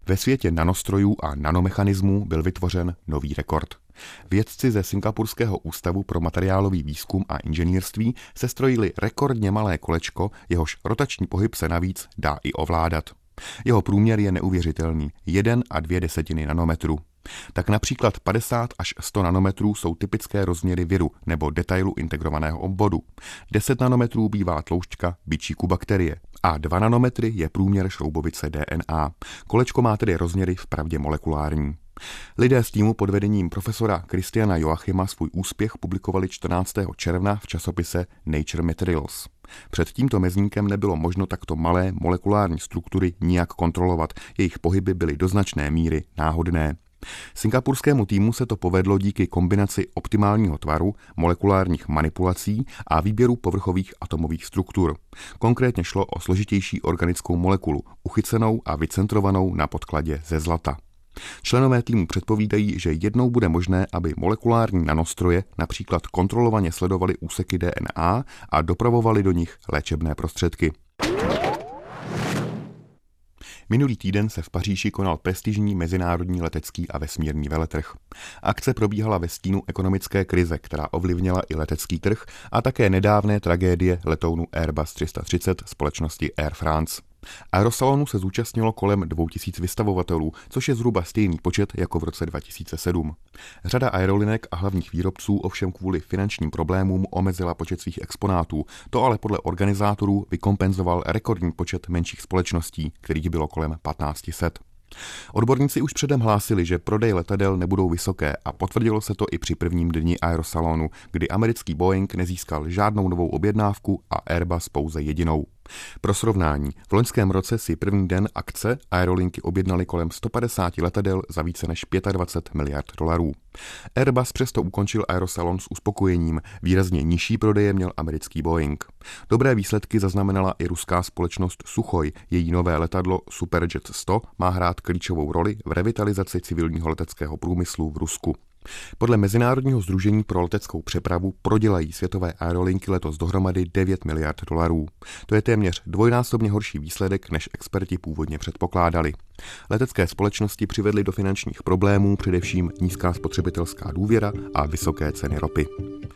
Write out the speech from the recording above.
Ve světě nanostrojů a nanomechanismů byl vytvořen nový rekord. Vědci ze Singapurského ústavu pro materiálový výzkum a inženýrství sestrojili rekordně malé kolečko, jehož rotační pohyb se navíc dá i ovládat. Jeho průměr je neuvěřitelný, 1,2 nanometru. Tak například 50 až 100 nanometrů jsou typické rozměry viru nebo detailu integrovaného obvodu. 10 nanometrů bývá tloušťka bičíku bakterie a 2 nanometry je průměr šroubovice DNA. Kolečko má tedy rozměry vpravdě molekulární. Lidé z týmu pod vedením profesora Christiana Joachima svůj úspěch publikovali 14. června v časopise Nature Materials. Před tímto mezníkem nebylo možno takto malé molekulární struktury nijak kontrolovat, jejich pohyby byly do značné míry náhodné. Singapurskému týmu se to povedlo díky kombinaci optimálního tvaru, molekulárních manipulací a výběru povrchových atomových struktur. Konkrétně šlo o složitější organickou molekulu, uchycenou a vycentrovanou na podkladě ze zlata. Členové týmu předpovídají, že jednou bude možné, aby molekulární nanostroje například kontrolovaně sledovaly úseky DNA a dopravovaly do nich léčebné prostředky. Minulý týden se v Paříži konal prestižní mezinárodní letecký a vesmírný veletrh. Akce probíhala ve stínu ekonomické krize, která ovlivnila i letecký trh a také nedávné tragédie letounu Airbus 330 společnosti Air France. Aerosalonu se zúčastnilo kolem 2000 vystavovatelů, což je zhruba stejný počet jako v roce 2007. Řada aerolinek a hlavních výrobců ovšem kvůli finančním problémům omezila počet svých exponátů. To ale podle organizátorů vykompenzoval rekordní počet menších společností, kterých bylo kolem 1500. Odborníci už předem hlásili, že prodej letadel nebudou vysoké a potvrdilo se to i při prvním dni Aerosalonu, kdy americký Boeing nezískal žádnou novou objednávku a Airbus pouze jedinou. Pro srovnání, v loňském roce si první den akce aerolinky objednaly kolem 150 letadel za více než 25 miliard dolarů. Airbus přesto ukončil Aerosalon s uspokojením, výrazně nižší prodeje měl americký Boeing. Dobré výsledky zaznamenala i ruská společnost Suchoj, její nové letadlo Superjet 100 má hrát klíčovou roli v revitalizaci civilního leteckého průmyslu v Rusku. Podle Mezinárodního sdružení pro leteckou přepravu prodělají světové aerolinky letos dohromady 9 miliard dolarů. To je téměř dvojnásobně horší výsledek, než experti původně předpokládali. Letecké společnosti přivedly do finančních problémů především nízká spotřebitelská důvěra a vysoké ceny ropy.